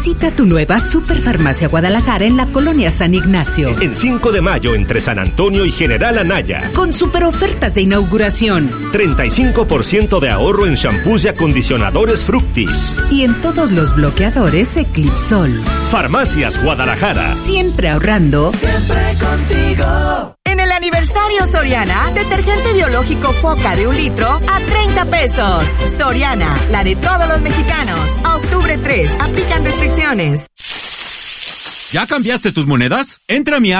Visita tu nueva Superfarmacia Guadalajara en la Colonia San Ignacio. El 5 de mayo entre San Antonio y General Anaya. Con super ofertas de inauguración. 35% de ahorro en shampoos y acondicionadores Fructis. Y en todos los bloqueadores Eclipsol. Farmacias Guadalajara. Siempre ahorrando. Siempre contigo. En el aniversario Soriana, detergente biológico Foca de 1 litro a 30 pesos. Soriana, la de todos los mexicanos. A octubre 3, aplican restricciones. ¿Ya cambiaste tus monedas? Entra a mi